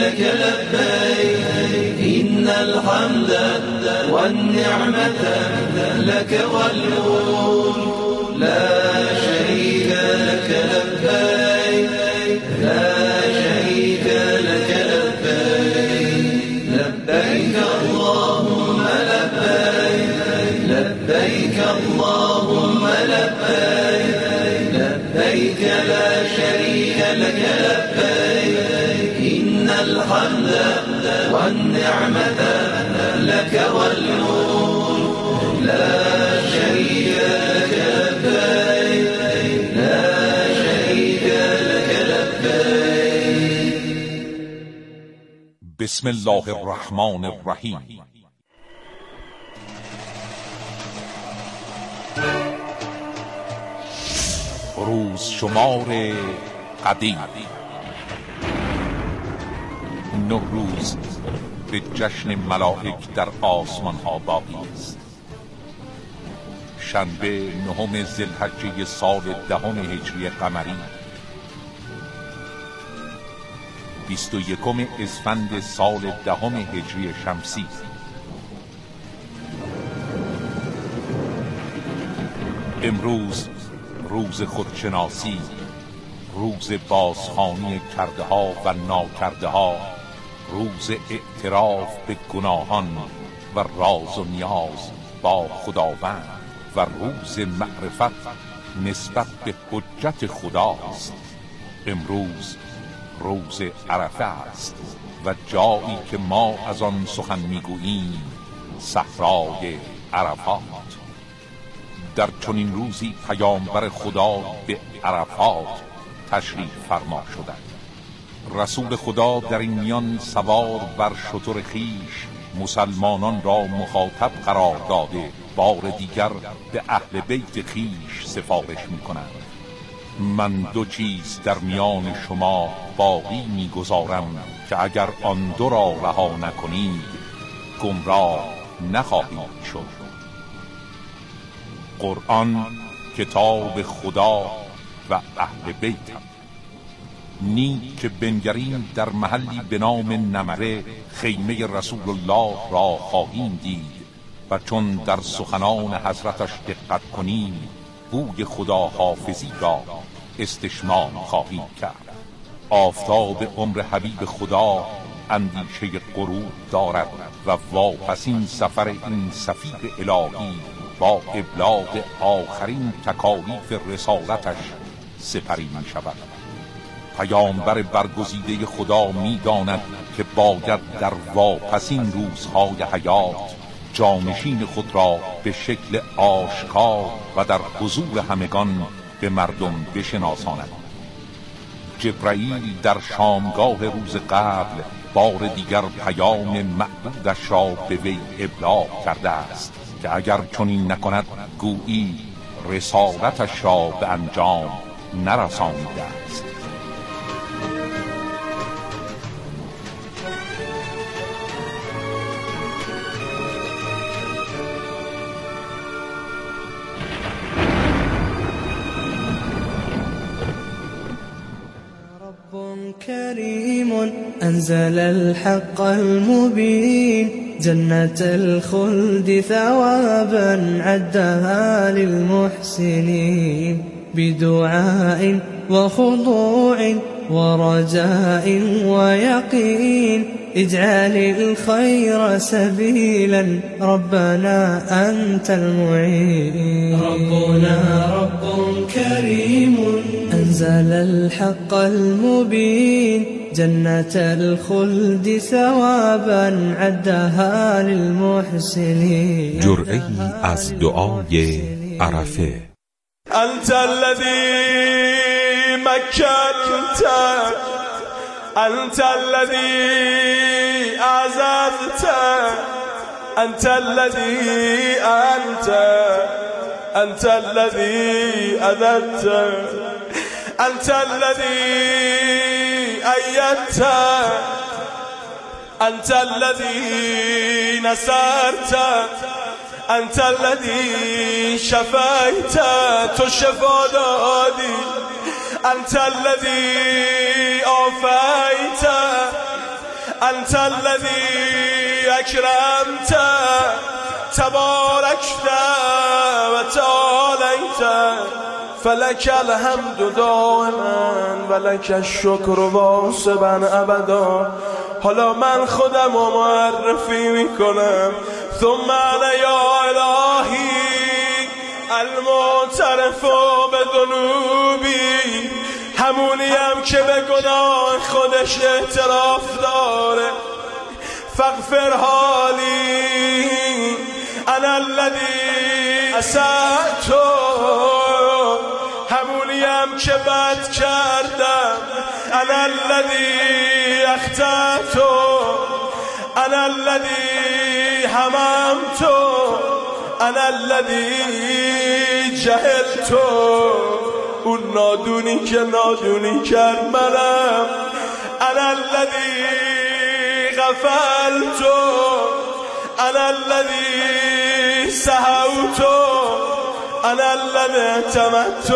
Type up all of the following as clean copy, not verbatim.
لك لبيك إن الحمد والنعمة لك والملك لا شريك لك لبيك لا شريك لك لبيك لبيك اللهم لبيك لبيك اللهم لبيك لبيك لا شريك لك لبيك إن الحمد والنعمة لك والملك لا شريك لك لبيك لا شريك لك لبيك. بسم الله الرحمن الرحیم. روز شمار قدیم 9 روز به جشن ملائک در آسمان ها باقی است. شنبه 9 ذوالحجه سال 10 هجری قمری، 21 اسفند سال 10 هجری شمسی. امروز روز خودشناسی، روز بازخوانی کرده ها و ناکرده ها، روز اعتراف به گناهان و راز و نیاز با خداوند و روز معرفت نسبت به حجت خداست. امروز روز عرفه است و جایی که ما از آن سخن میگوییم صحرای عرفات. در چنین روزی پیامبر خدا به عرفات تشریف فرما شدند. رسول خدا در این میان سوار بر شتر خیش مسلمانان را مخاطب قرار داده بار دیگر به اهل بیت خیش سفارش می کنند: من 2 چیز در میان شما باقی می گذارم که اگر آن 2 را رها نکنید گمراه نخواهید شد. قرآن کتاب خدا و اهل بیتم. نیک که بنگریم در محلی به نام نمره خیمه رسول الله را خواهیم دید و چون در سخنان حضرتش دقت کنیم بوی خدا حافظی را استشمام خواهیم کرد. آفتاب عمر حبیب خدا اندیشه غروب دارد و واپسین سفر این سفیر الهی با ابلاغ آخرین تکالیف رسالتش سپری می شود. پیامبر برگزیده خدا می داند که باید در واپسین روزهای حیات جانشین خود را به شکل آشکار و در حضور همگان به مردم بشناساند. جبرائیل در شامگاه روز قبل بار دیگر پیام معبودش را به وی ابلاغ کرده است که اگر چنین نکند گویی رسالتش را به انجام نرسانیده است. كريم أنزل الحق المبين جنة الخلد ثوابا عدها للمحسنين بدعاء وخضوع ورجاء ويقين اجعل الخير سبيلا ربنا أنت المعين. ربنا رب كريم أنزل الحق المبين جنة الخلد ثوابا عدها للمحسنين. جرعی از دعای عرفه. أنت الذي مكنت أنت الذي أعززت أنت الذي أنت الذي أذلت أنت الذي أيدت أنت الذي نصرت أنت الذي شفيت تو شفا دادی أنت الذي عافيت انت الذي اکرمت تبارکت و تعالیت فلک الحمد دائما ولک الشکر واسبا ابدا. حالا من خودم رو معرفی میکنم. ثم انا یا الهی المعترف به ذنوبی، همونیم که به گناه خودش اعتراف داره. فاغفر حالی انا الذی اسأت، همونیم که بد کردم. انا الذی اخطأت انا الذی هممت انا الذی جهلت، اون نادونی که نادونی کرد منم. انا الذی غفلت انا الذی سهوت انا الذی تمت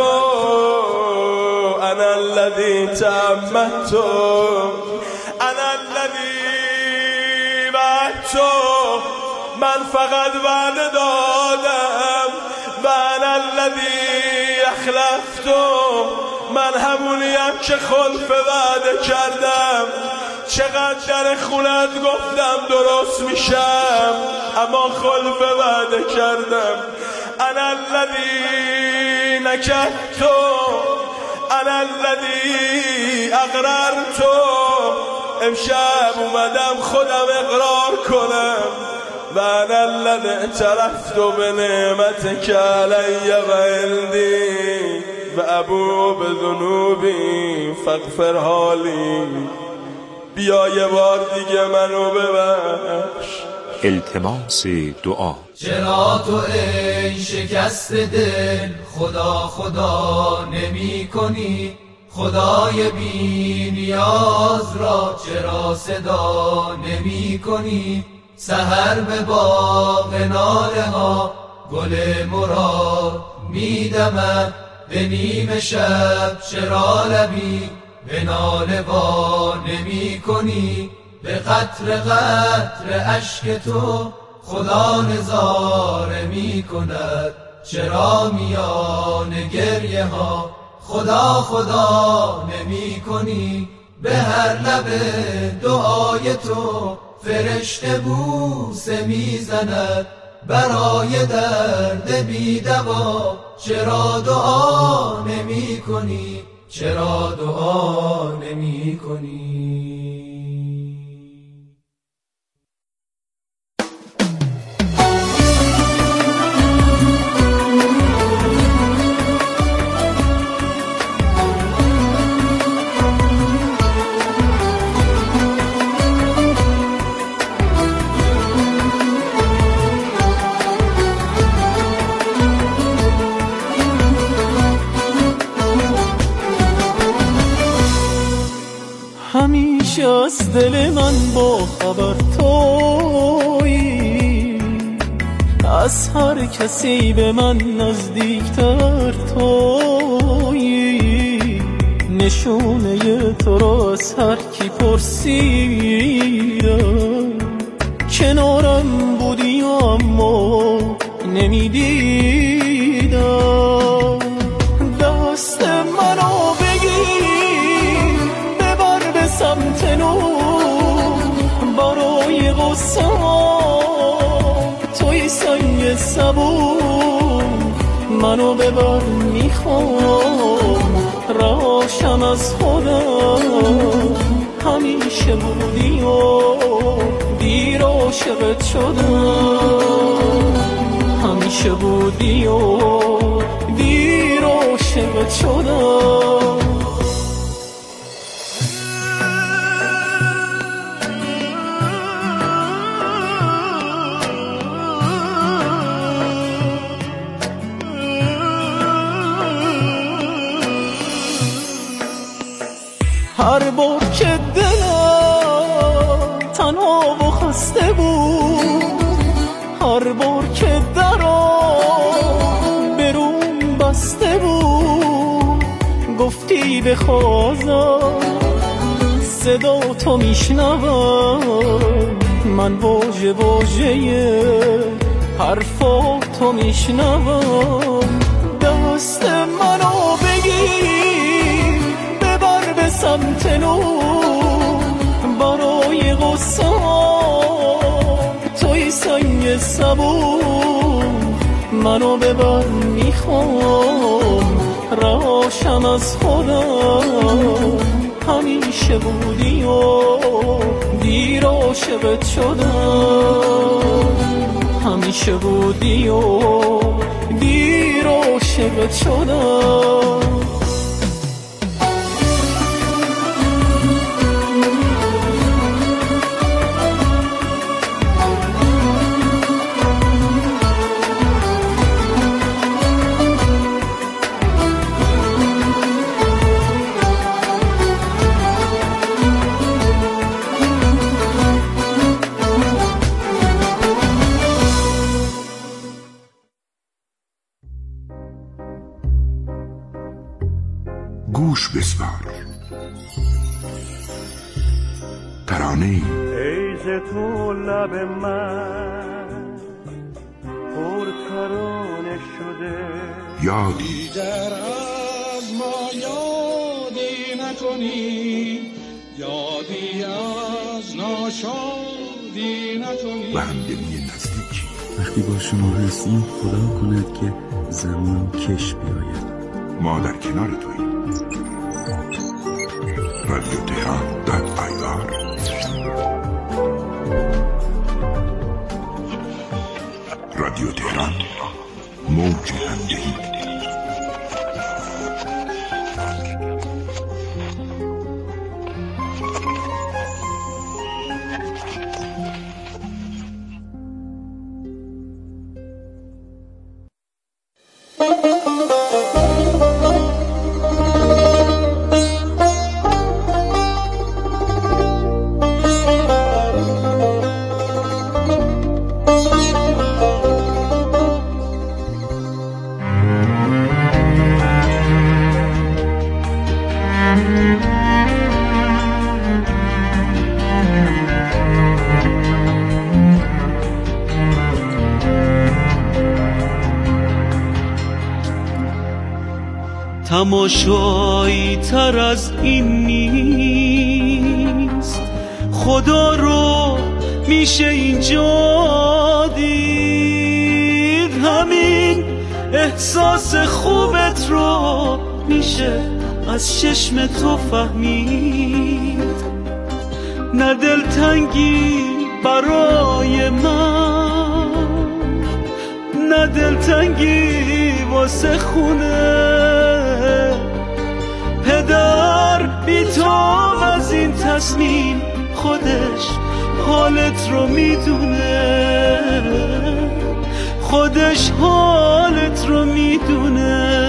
انا الذی تمت انا الذی وعدت، من فقط وعده دادم. و انا الذی اخلفت، من همونیم که خلف وعده کردم. چقدر در خونت گفتم درست میشم اما خلف وعده کردم. انا الذی نکحت انا الذی اقررت، امشب اومدم خودم اقرار کنم. و انا الذی اعترفت بنعمتک علی و عندی و ابو بذنوبی فاغفر حالی. بیا یه بار دیگه منو ببخش. التماس دعا. چرا تو ای شکست دل خدا خدا نمی کنی؟ خدای بی نیاز را چرا صدا نمی کنی؟ سحر به باغ ناله ها گل مراد می دمد، به نیم شب چرا لبی به ناله وا نمی کنی؟ به قطر قطر اشک تو خدا نظاره می کند، چرا میان گریه ها خدا خدا نمی کنی؟ به هر لب دعای تو فرشته بوسه می زند، برای درد بی دوا چرا دعا نمی کنی؟ چرا دعا نمی کنی؟ همیشه از دل من با خبر تویی، از هر کسی به من نزدیکتر تویی. نشونه تو را از هر کی پرسیدم، کنارم بودی اما نمیدیدم. دست منو بگیر ببر به سمت نو، برای غصه توی سنگ سبون. منو ببر میخوام راشم از خودم، همیشه بودی و دیر عاشقت شدم. همیشه بودی و دیر عاشقت شدم. هر بار که دلم تنها و خسته بود، هر بار که درام بروم بسته بود، گفتی بخوازم صدا تو میشنوم، من واژه واژه حرفا تو میشنوم. دست منو بگیر ببر به سمت نو، برای غصه توی سنگ سبون. منو ببر میخوام راشم از خودم، همیشه بودی و دیر عاشقت شدم. همیشه بودی و دیر عاشقت شدم. گوش بسپار ترانه ای ایز تو لب من پر ترانه شده، یادی دیگر از ما یادی نکنی، یادی از ناشادی نکنی و همدلی نزدیکی. وقتی با شما هستیم خدا کند که زمان کش بیاید. ما در کنار توییم. رادیو تهران رادیو تهران، موج همدلی. تماشایی تر از این نیست، خدا رو میشه اینجا دید. همین احساس خوبت رو میشه از چشم تو فهمید. نه دلتنگی برای من، نه دلتنگی واسه خونه. پدر بی‌تاب از این تصمیم، خودش حالت رو میدونه، خودش حالت رو میدونه.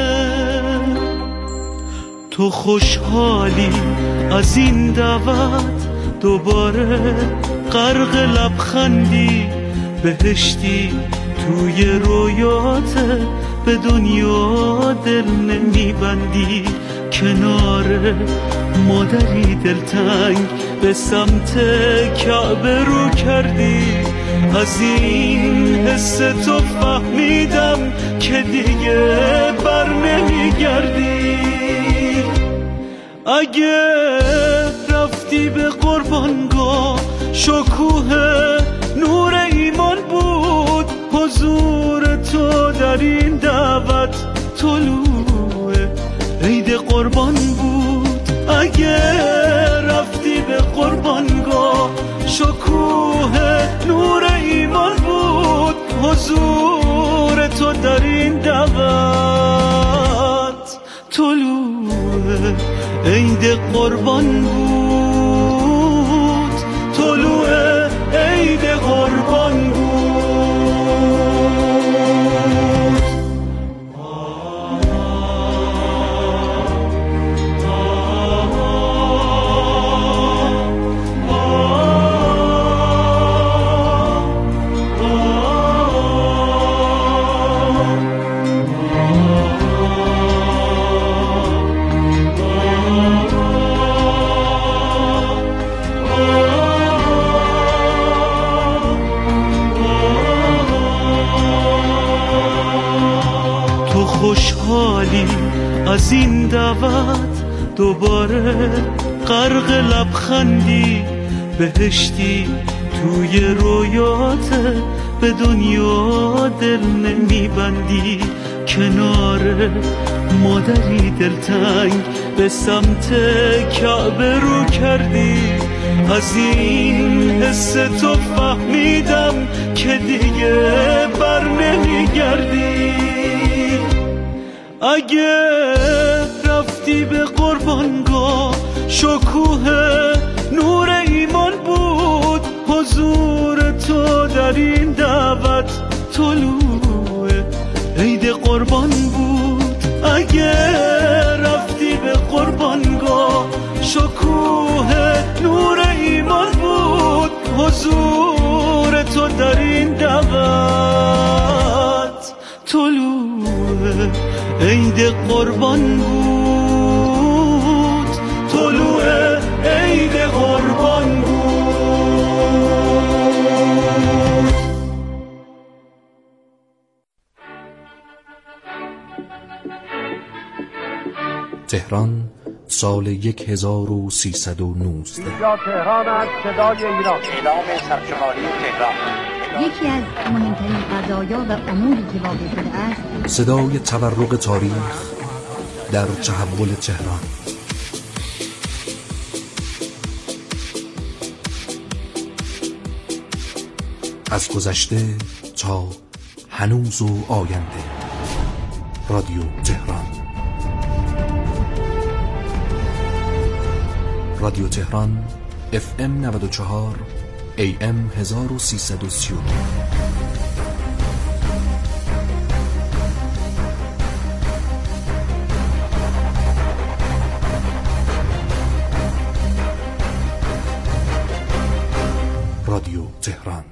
تو خوشحالی از این دعوت، دوباره غرق لبخندی، بهشتی توی رویات، به دنیا دل نمیبندی. کنار مادری دلتنگ به سمت کعبه رو کردی. از این حس تو فهمیدم که دیگه بر نمیگردی. اگه رفتی به قربانگاه، شکوه نور ایمان بود حضور تو در این دعوت. طلوع عید قربان بود. اگه رفتی به قربانگاه، شکوه نور ایمان بود حضور تو در این دعوت. طلوع عید قربان بود، طلوع عید قربان بود. از این دعوت دوباره غرق لبخندی بهشتی توی رویات به دنیا دل نمیبندی. کنار مادری دلتنگ به سمت کعبه رو کردی. از این حس تو فهمیدم که دیگه بر نمیگردی. اگه رفتی به قربانگاه شکوه نور ایمان بود. حضور تو در این دعوت طلوع عید قربان بود. اگه رفتی به قربانگاه شکوه نور ایمان بود. حضور تو در این دعوت طلوع عید قربان بود. طلوع عید قربان بود. تهران سال 1319. اینجا تهران از صدای ایران. اعلام سرشماری تهران. یکی از مهمترین قضایا و اموری که واقع شده است صدای تورق تاریخ در تحول تهران. از گذشته تا هنوز و آینده. رادیو تهران. رادیو تهران FM 94 AM 1332. رادیو تهران.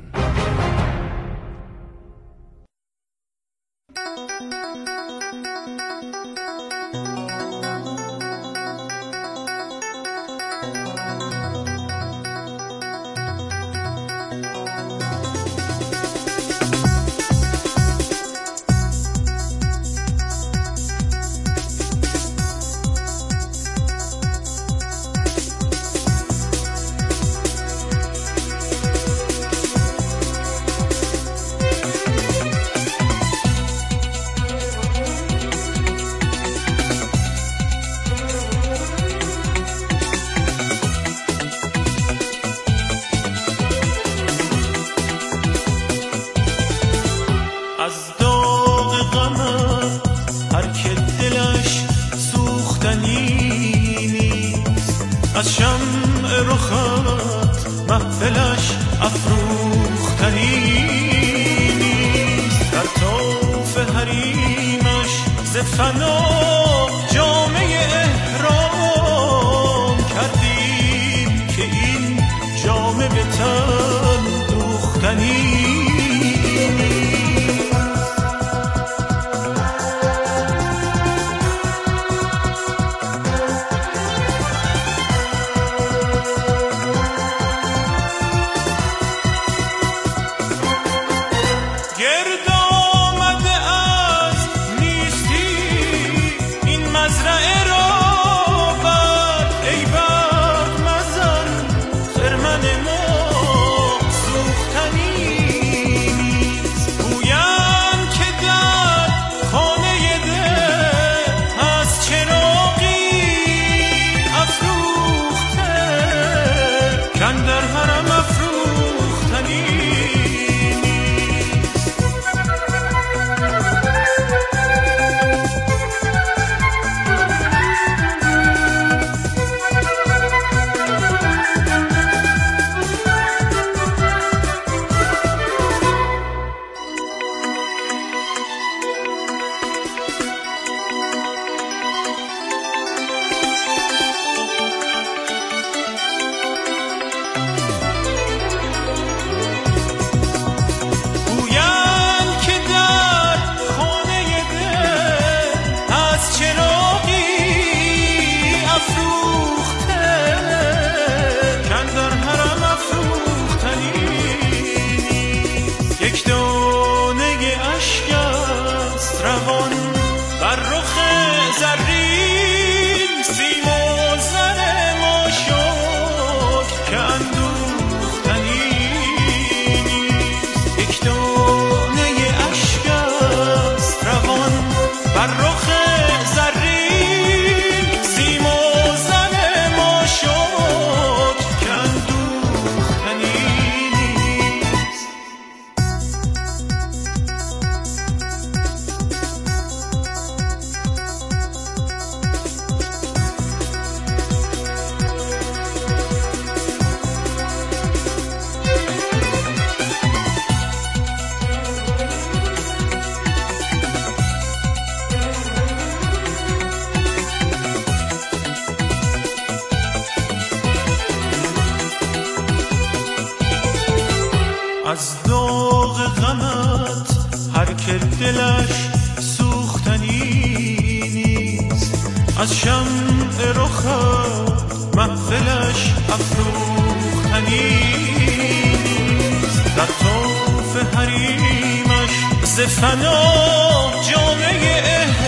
از داغ غمت هر که دلش سوختنی نیست، از شمع رخت محفلش افروختنی نیست. در طوف حریمش ز فنا جامه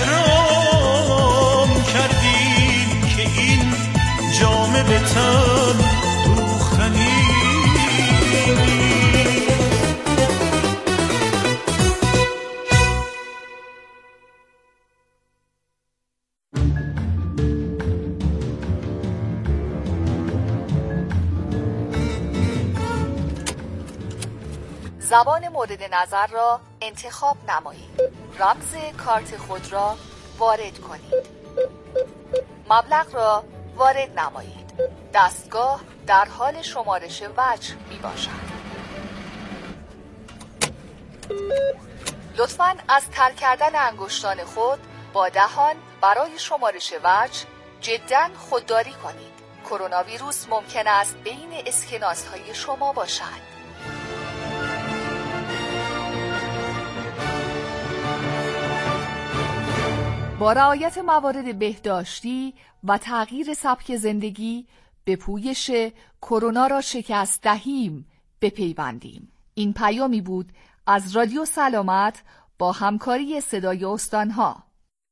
احرام کردیم که این جامه به تن دوختنی. زبان مورد نظر را انتخاب نمایید. رمز کارت خود را وارد کنید. مبلغ را وارد نمایید. دستگاه در حال شمارش وجه می باشد. لطفاً از تر کردن انگشتان خود با دهان برای شمارش وجه جداً خودداری کنید. کرونا ویروس ممکن است بین اسکناس های شما باشد. با رعایت موارد بهداشتی و تغییر سبک زندگی به پویش کرونا را شکست دهیم بپیوندیم. این پیامی بود از رادیو سلامت با همکاری صدای استانها.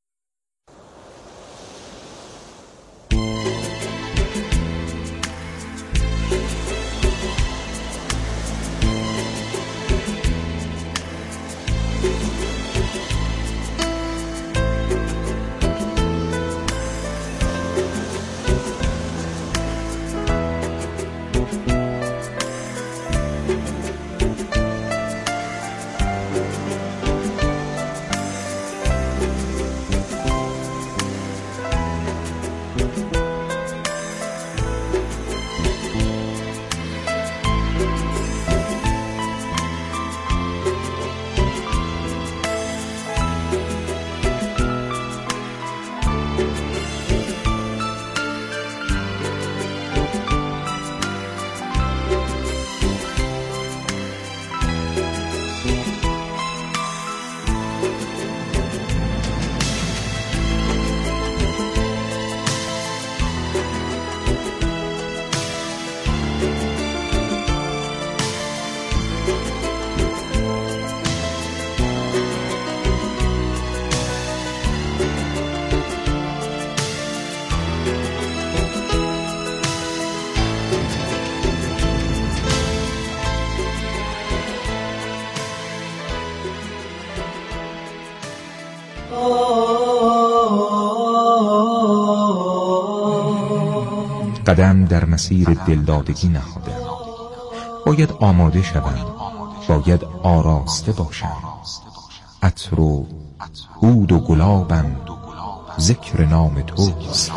قدم در مسیر دلدادگی نهادم. باید آماده شوم، باید آراسته باشم. عطر و عود و گلابم ذکر نام توست.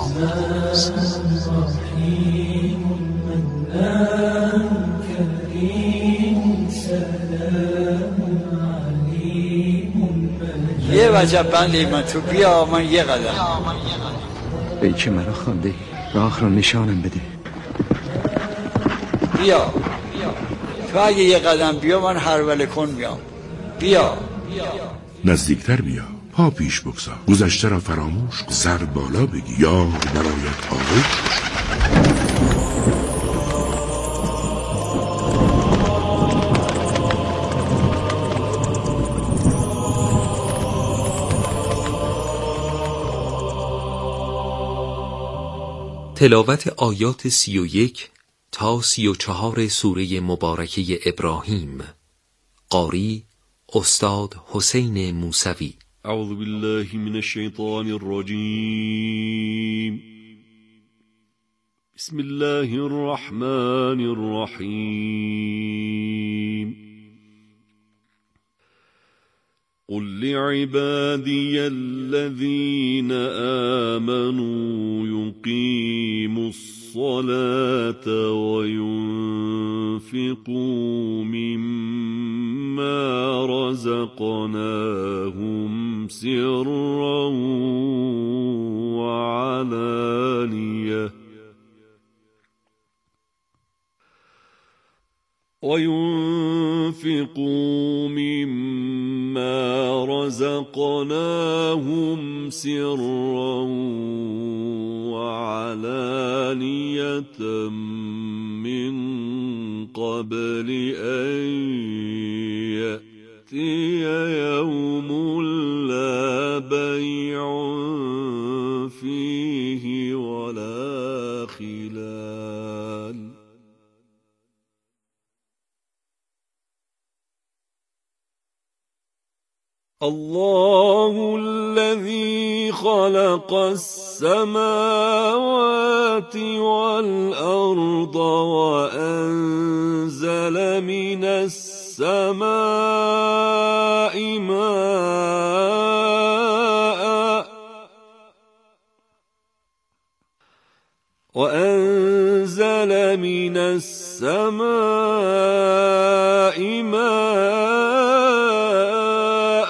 یه وجب بندی من تو بیا من یه قدم. ای که مرا خوانده راه را نشانم بده. بیا تو اگه یه قدم بیا من هروله کن میام. بیا نزدیکتر بیا، پا پیش بگذار، گذشته را فراموش کن، سر بالا بگی، یا برایت آغوش. تلاوت آیات 31 تا 34 سوره مبارکه ابراهیم. قاری استاد حسین موسوی. اعوذ بالله من الشیطان الرجیم. بسم الله الرحمن الرحیم. قل لعبادي الذين آمنوا يقيموا الصلاة وينفقوا مما رزقناهم سرا وعلانية وينفقوا أنفقوا مما رزقناهم سرا وعلانية من قبل أن يأتي يوم لا بيع فيه ولا خلال. الله الذي خلق السماوات والأرض وأنزل من السماء ماء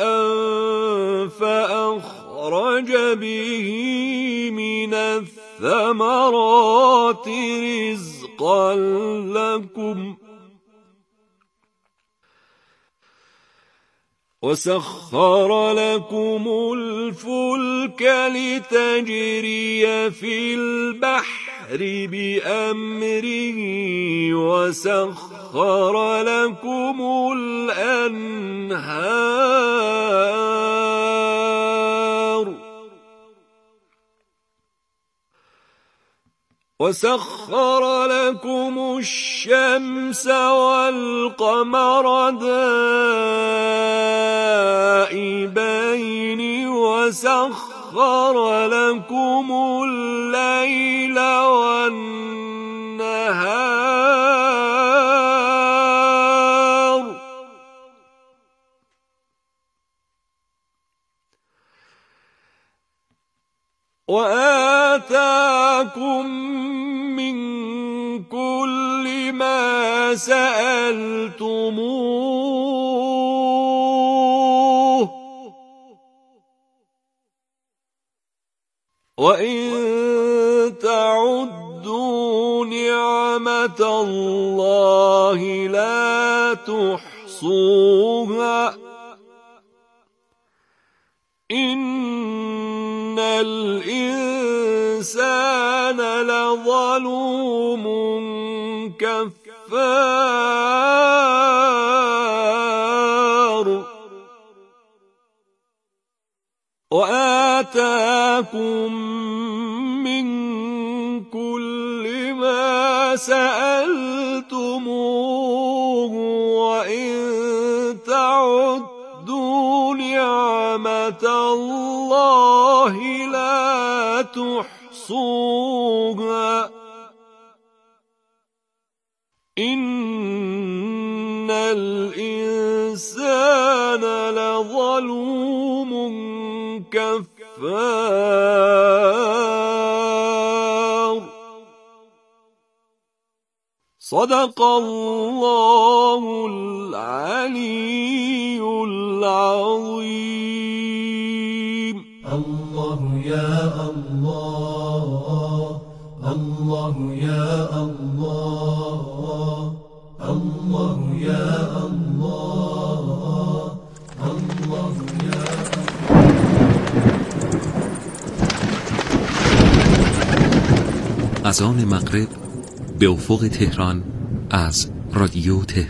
فأخرج به من الثمرات رزقا لكم وسخر لكم الفلك لتجري في البحر بأمره وسخر لكم الأنهار وسخر لكم الشمس والقمر دائبين وسخر لكم الليل والنهار وآتاكم من كل ما سألتموه وإن تعدوا نعمة الله لا تحصوها إن الإنسان لظلوم كفار وآتاكم من كل ما سألتموه وإن تعدوا نعمة الله لا تحصوها إن الإنسان لظلوم كفار. صدق الله العلي العظيم. الله يا الله الله يا الله الله يا الله الله يا اذان مغرب به افق تهران از رادیو تهران.